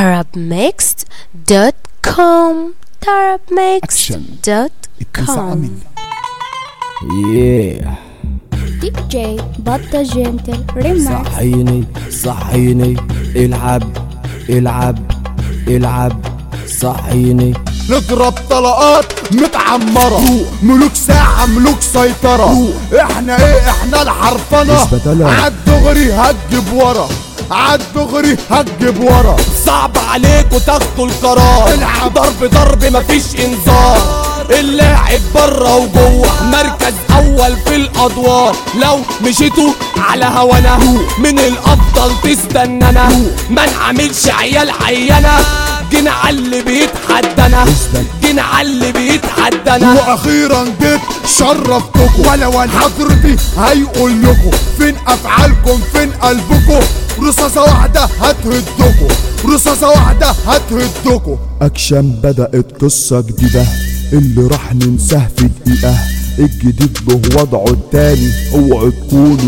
tarabmixed.com tarabmixed.com دي جي بطة جنتل ريماكس. صحيني العب صحيني. نضرب طلقات متعمرة، ملوك ساعة ملوك سيطرة. احنا احنا الحرفنة، عالدغري هتجيب ورا، عالدغري هتجيب ورا. صعب عليكوا تاخدوا القرار، العب ضرب مفيش انذار. اللاعب بره وجوه، مركز اول في الادوار. لو مشيتوا على هوانا من الافضل تستنانا، ما نعملش عيال عيانة. جينا عاللي بيتحدنا، واخيرا جيت شرفتكم. ولا حضرتي هيقول لكم فين افعالكم فين قلبكم. رصاصة واحدة هتهدكم. اكشن بدأت قصة جديدة اللي راح ننساه في دقيقة. الجديد له وضعه التاني، اوعوا تكونوا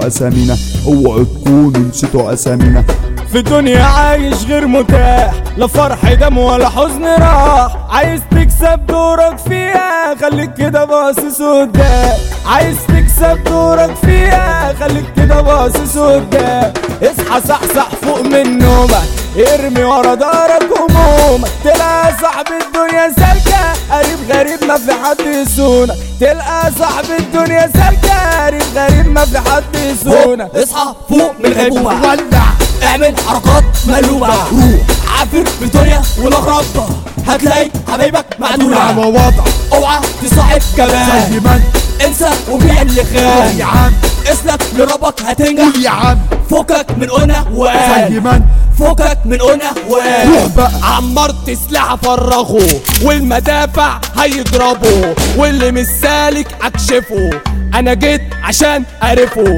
نسيتوا اسامينا. في دنيا عايش غير متاح، لا فرح دم ولا حزن راح. عايز تكسب دورك فيها، خليك كده باصص قدام. عايز تكسب دورك فيها، خليك كده باصص قدام. اصحى صحصح فوق من نومك، ارمي ورا دارك همومك. تلقى صاحب الدنيا سالكة، قريب غريب ما في حد يسونك. تلقى صاحب الدنيا سالكة، قريب غريب ما في حد يسونك. اصحى فوق من الغيبوبة، ولع اعمل حركات مقلوبة. روح عافر في دنيا والاغراب، هتلاقي حبايبك معدولة. على وضع اوعى تصاحب كمان، زي ما انسى وبيع اللي خان. يا عم اسلك لربك هتنجح. يا عم فوقك من قلنا زي وقال، ما فوقك من قلنا روح وقال. بقى. عمرت سلاح فرغه، والمدافع هيضربوا، واللي مش سالك اكشفه. انا جيت عشان اعرفه،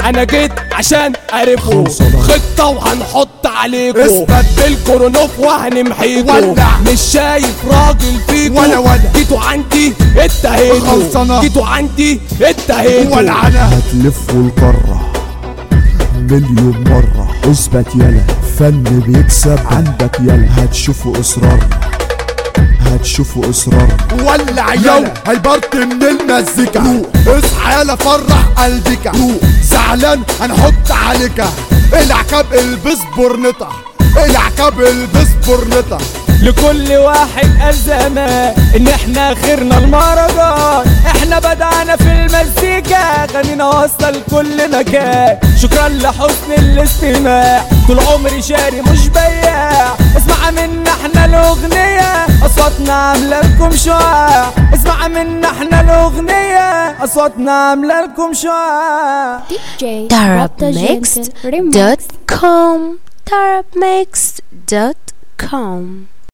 خطة وهنحط عليكو. اثبت بالكورونوف وهنمحيكو. ولع. مش شايف راجل فيكو. ولا جيتوا عندي اتهيتوا، خلصانة. جيتوا عندي اتهيتوا. ولعنا هتلفوا القارة مليون مرة. اثبت يلا، فن بيكسب عندك يلا. هتشوفوا اصرار. ولع يلا هيبرت من المزيكا. اصحى يلا فرح قلبك. زعلان هنحط عليك العكاب البس برنطة. لكل واحد أزمة إن إحنا خيرنا المهرجان. إحنا بدأنا في المزيكا، خلينا واصلة لكل مكان. شكرا لحسن الاستماع، طول عمري شاري مش بياع. اسمع منا إحنا الأغنية، أصواتنا عاملة لكم شعاع. اسمع منا إحنا الأغنية، أصواتنا عاملة لكم شعاع. دي جي بطة جنتل ريماكس. tarabmixed.com